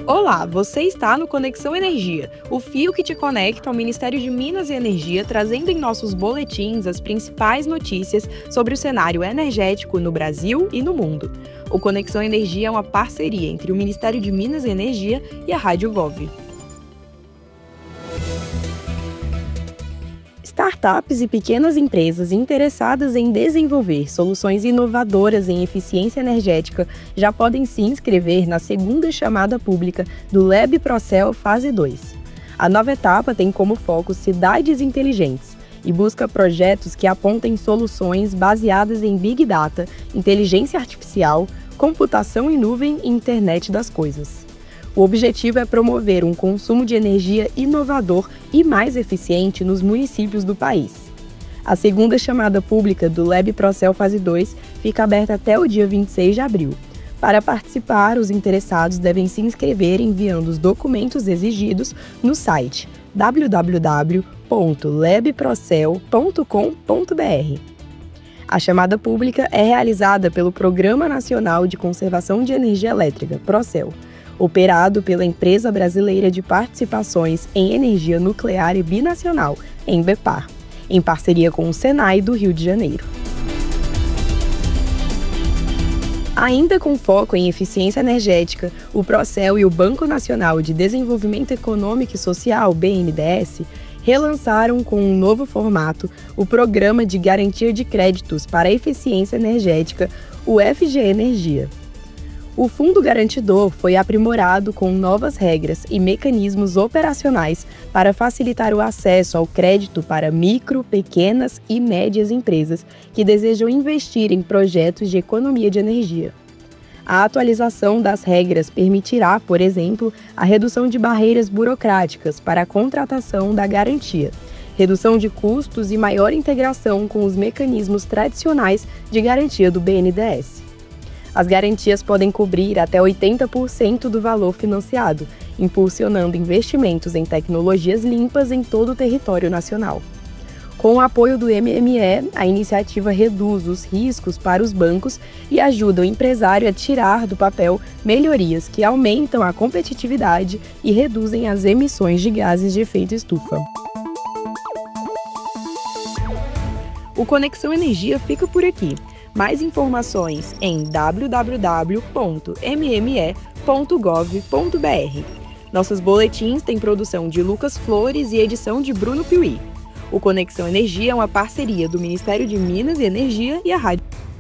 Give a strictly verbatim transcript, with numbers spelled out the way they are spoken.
Olá, você está no Conexão Energia, o fio que te conecta ao Ministério de Minas e Energia, trazendo em nossos boletins as principais notícias sobre o cenário energético no Brasil e no mundo. O Conexão Energia é uma parceria entre o Ministério de Minas e Energia e a Rádio Gov. Startups e pequenas empresas interessadas em desenvolver soluções inovadoras em eficiência energética já podem se inscrever na segunda chamada pública do Lab Procel Fase dois. A nova etapa tem como foco cidades inteligentes e busca projetos que apontem soluções baseadas em Big Data, inteligência artificial, computação em nuvem e internet das coisas. O objetivo é promover um consumo de energia inovador e mais eficiente nos municípios do país. A segunda chamada pública do Lab Procel Fase dois fica aberta até o dia vinte e seis de abril. Para participar, os interessados devem se inscrever enviando os documentos exigidos no site w w w ponto lab procel ponto com ponto b r. A chamada pública é realizada pelo Programa Nacional de Conservação de Energia Elétrica, Procel, operado pela Empresa Brasileira de Participações em Energia Nuclear e Binacional, Embepar, em parceria com o Senai do Rio de Janeiro. Ainda com foco em eficiência energética, o Procel e o Banco Nacional de Desenvolvimento Econômico e Social, B N D E S, relançaram com um novo formato o Programa de Garantia de Créditos para a Eficiência Energética, o F G Energia. O Fundo Garantidor foi aprimorado com novas regras e mecanismos operacionais para facilitar o acesso ao crédito para micro, pequenas e médias empresas que desejam investir em projetos de economia de energia. A atualização das regras permitirá, por exemplo, a redução de barreiras burocráticas para a contratação da garantia, redução de custos e maior integração com os mecanismos tradicionais de garantia do B N D E S. As garantias podem cobrir até oitenta por cento do valor financiado, impulsionando investimentos em tecnologias limpas em todo o território nacional. Com o apoio do M M E, a iniciativa reduz os riscos para os bancos e ajuda o empresário a tirar do papel melhorias que aumentam a competitividade e reduzem as emissões de gases de efeito estufa. O Conexão Energia fica por aqui. Mais informações em w w w ponto m m e ponto gov ponto b r. Nossos boletins têm produção de Lucas Flores e edição de Bruno Piuí. O Conexão Energia é uma parceria do Ministério de Minas e Energia e a Rádio